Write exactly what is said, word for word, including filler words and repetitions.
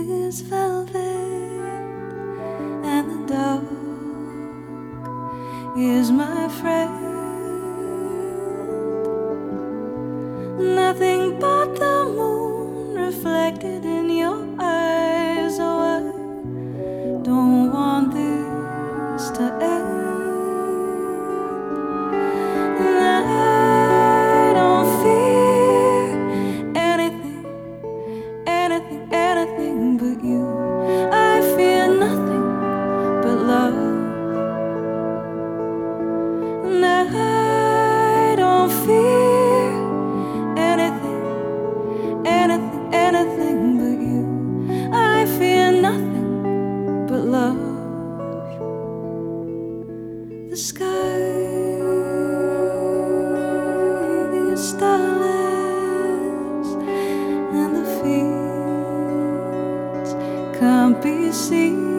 is velvet, and the dark is my friend. Nothing but the moon reflected in your eyes. Oh, I don't want this to end. And I don't fear anything, anything, anything but you. I fear nothing but love. And I don't fear anything, anything, anything but you. I fear nothing but love. The sky is starless, and the fields can't be seen.